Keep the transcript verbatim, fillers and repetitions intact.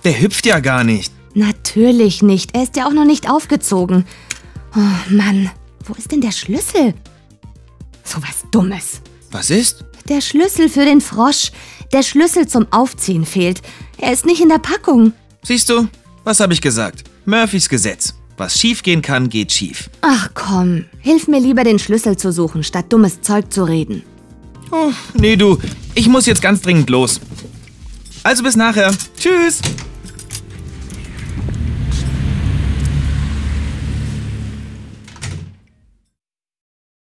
Der hüpft ja gar nicht. Natürlich nicht. Er ist ja auch noch nicht aufgezogen. Oh Mann, wo ist denn der Schlüssel? So was Dummes. Was ist? Der Schlüssel für den Frosch. Der Schlüssel zum Aufziehen fehlt. Er ist nicht in der Packung. Siehst du, was habe ich gesagt? Murphys Gesetz. Was schiefgehen kann, geht schief. Ach komm, hilf mir lieber den Schlüssel zu suchen, statt dummes Zeug zu reden. Oh, nee du, ich muss jetzt ganz dringend los. Also bis nachher. Tschüss.